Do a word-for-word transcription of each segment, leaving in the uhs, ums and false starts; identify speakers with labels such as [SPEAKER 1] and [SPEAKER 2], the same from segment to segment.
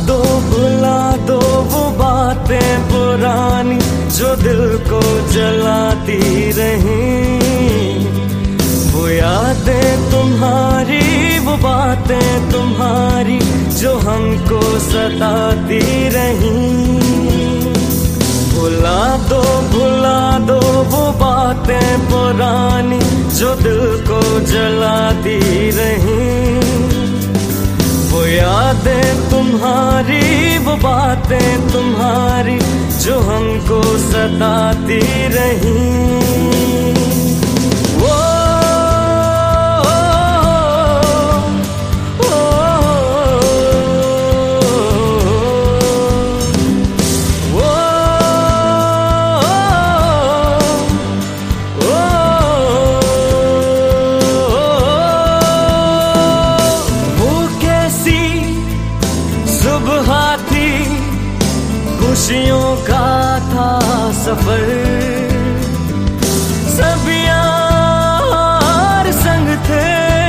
[SPEAKER 1] दो भुला दो वो बातें पुरानी जो दिल को जलाती रहीं। वो यादें तुम्हारी, वो बातें तुम्हारी जो हमको सताती रहीं। भुला दो भुला दो वो बातें पुरानी जो दिल को जलाती रहीं। वो यादें तुम्हारी, वो बातें तुम्हारी जो हमको सताती रहीं। खुशियों का था सफर, सब यार संग थे,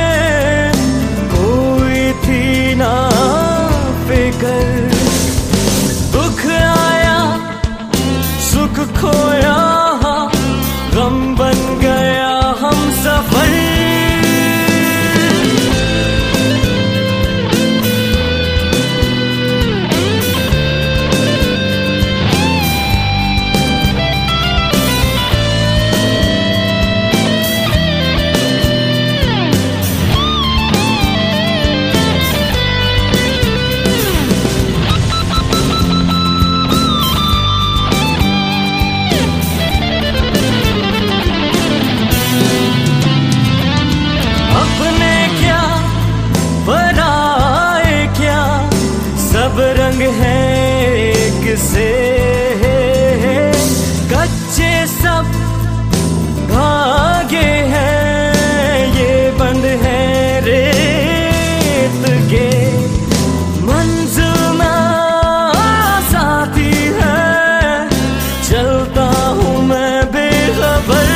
[SPEAKER 1] कोई थी ना फिकर। दुख आया सुख खोया, गम बन गया हम सफर। सब रंग है एक से, कच्चे सब धागे हैं, ये बंद है रेत के। मंजिल ना साथी है, चलता हूँ मैं बेखबर।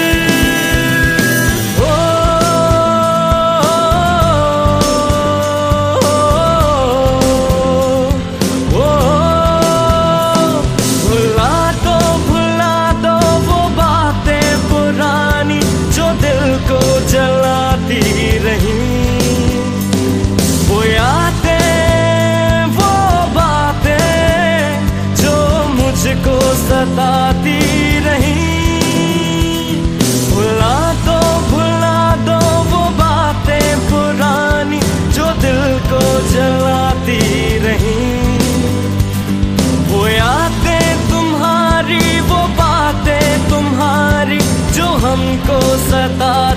[SPEAKER 1] वो यादें वो बातें जो मुझको सताती रहीं। भुला दो भुला दो वो बातें पुरानी जो दिल को जलाती रहीं। वो यादें तुम्हारी, वो बातें तुम्हारी जो हमको सता